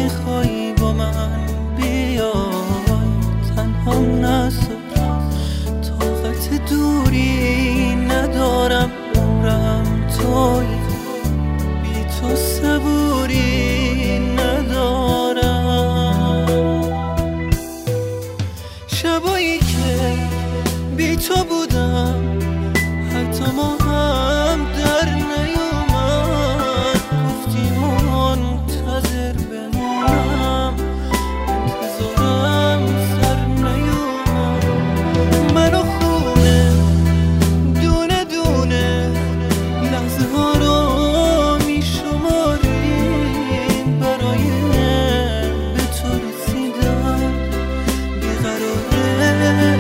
میخوای با من بیای، تنها نذار، طاقت دوری ندارم، عمرم توی، بی تو صبوری ندارم. شبایی که بی تو بودم حتی ما هم در نیومد، گفتی منتظر بمونم، انتظارم سر نیومد. منو خونه دونه دونه لحظه ها رو میشماریم، برای به تو رسیدن بیقراره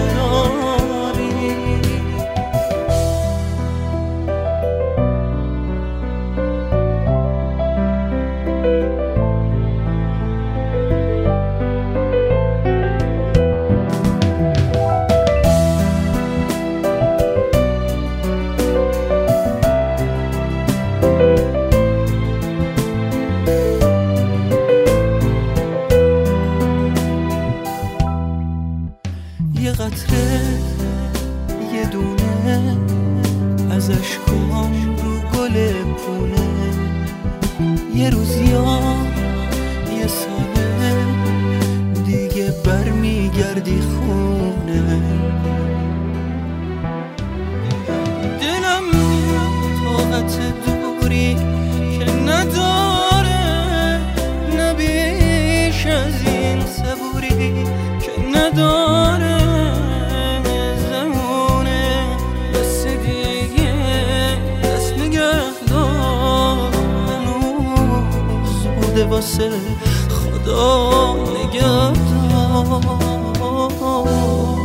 یه قطره یه دونه از اشکام رو گل پونه، یه روز یا یه ساله دیگه برمیگردی خونه. دلم طاقت دوری که نداره، نه بیش از این صبوری که نداره، زمونه بس دیگه دست نگه دار، هنوز بوده واسه خدا نگه دار.